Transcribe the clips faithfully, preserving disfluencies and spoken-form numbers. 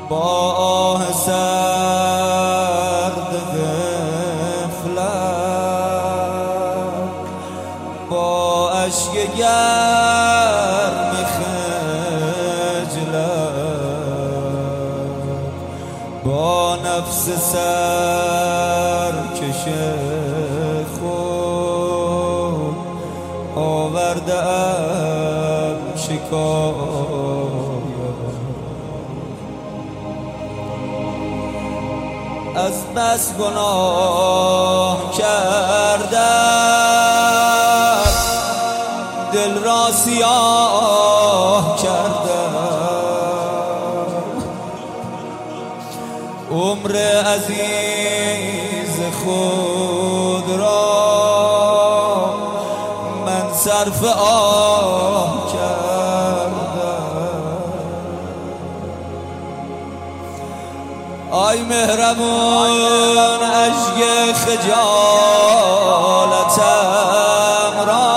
با آه سرد غفلت، با اشک گرم خجلت، با نفس سرکش خود آورده ام شکایت. از بس گناه کردم، دل را سیاه کردم، عمر عزیز خود را من صرف آه کردم. آی مهربون اشک خجالتم را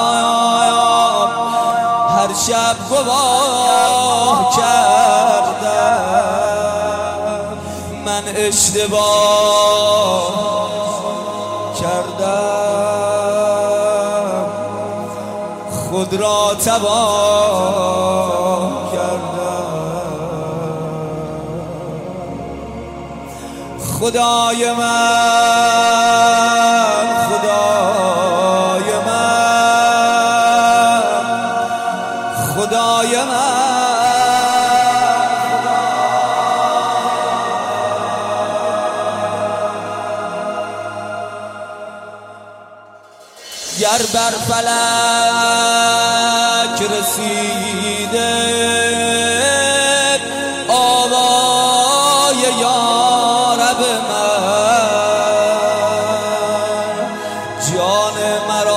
هر شب گواه کردم، من اشتباه کردم، خود را تباه کردم. خدای من، خدای من، خدای من، گر بر فلک رسیده آوای یارب من، جان مرا